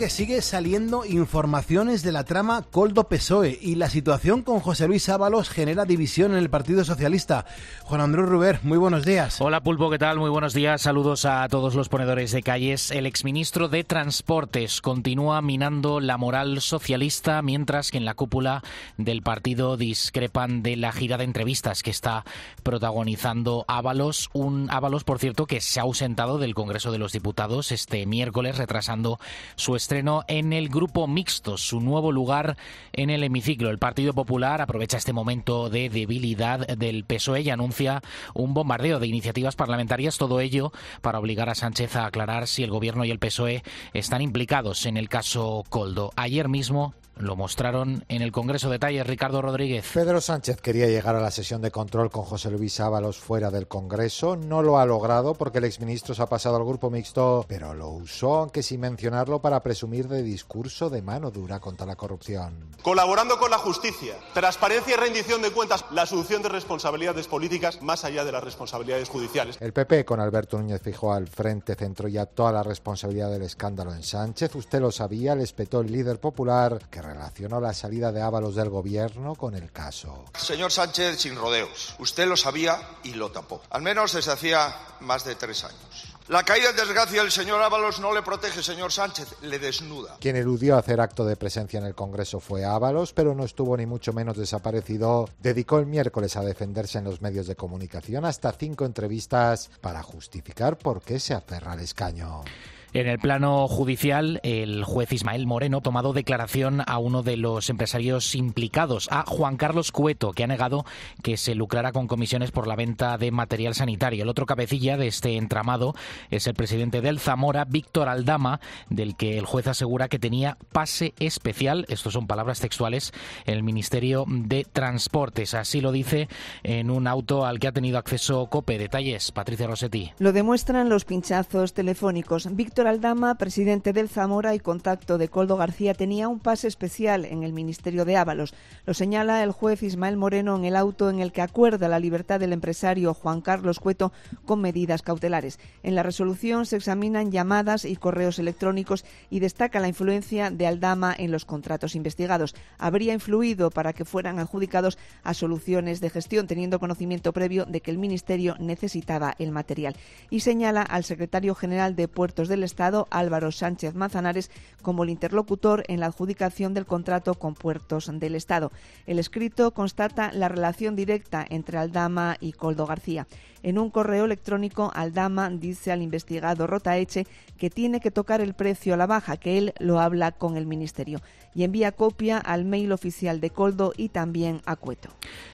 Que sigue saliendo informaciones de la trama Koldo-PSOE y la situación con José Luis Ábalos genera división en el Partido Socialista. Juan Andrés Ruber, muy buenos días. Hola Pulpo, ¿qué tal? Muy buenos días. Saludos a todos los ponedores de calles. El exministro de Transportes continúa minando la moral socialista, mientras que en la cúpula del partido discrepan de la gira de entrevistas que está protagonizando Ábalos. Un Ábalos, por cierto, que se ha ausentado del Congreso de los Diputados este miércoles, retrasando su estreno en el Grupo Mixto, su nuevo lugar en el hemiciclo. El Partido Popular aprovecha este momento de debilidad del PSOE y anuncia un bombardeo de iniciativas parlamentarias, todo ello para obligar a Sánchez a aclarar si el Gobierno y el PSOE están implicados en el caso Koldo. Ayer mismo lo mostraron en el Congreso. Detalles, Ricardo Rodríguez. Pedro Sánchez quería llegar a la sesión de control con José Luis Ábalos fuera del Congreso. No lo ha logrado porque el exministro se ha pasado al Grupo Mixto, pero lo usó, aunque sin mencionarlo, para presumir de discurso de mano dura contra la corrupción. Colaborando con la justicia, transparencia y rendición de cuentas, la asunción de responsabilidades políticas más allá de las responsabilidades judiciales. El PP, con Alberto Núñez Feijóo al frente, centró ya toda la responsabilidad del escándalo en Sánchez. Usted lo sabía, le espetó el líder popular, que relacionó la salida de Ábalos del gobierno con el caso. Señor Sánchez, sin rodeos. Usted lo sabía y lo tapó. Al menos desde hacía más de 3 años. La caída en desgracia del señor Ábalos no le protege, señor Sánchez, le desnuda. Quien eludió hacer acto de presencia en el Congreso fue Ábalos, pero no estuvo ni mucho menos desaparecido. Dedicó el miércoles a defenderse en los medios de comunicación, hasta 5 entrevistas para justificar por qué se aferra al escaño. En el plano judicial, el juez Ismael Moreno ha tomado declaración a uno de los empresarios implicados, a Juan Carlos Cueto, que ha negado que se lucrara con comisiones por la venta de material sanitario. El otro cabecilla de este entramado es el presidente del Zamora, Víctor Aldama, del que el juez asegura que tenía pase especial, estos son palabras textuales, en el Ministerio de Transportes. Así lo dice en un auto al que ha tenido acceso COPE. Detalles, Patricia Rossetti. Lo demuestran los pinchazos telefónicos. Víctor Aldama, presidente del Zamora y contacto de Koldo García, tenía un pase especial en el Ministerio de Ábalos. Lo señala el juez Ismael Moreno en el auto en el que acuerda la libertad del empresario Juan Carlos Cueto con medidas cautelares. En la resolución se examinan llamadas y correos electrónicos y destaca la influencia de Aldama en los contratos investigados. Habría influido para que fueran adjudicados a Soluciones de Gestión, teniendo conocimiento previo de que el Ministerio necesitaba el material. Y señala al secretario general de Puertos del Estado, Álvaro Sánchez Manzanares, como el interlocutor en la adjudicación del contrato con Puertos del Estado. El escrito constata la relación directa entre Aldama y Koldo García. En un correo electrónico, Aldama dice al investigado Rotaeche que tiene que tocar el precio a la baja, que él lo habla con el Ministerio, y envía copia al mail oficial de Koldo y también a Cueto.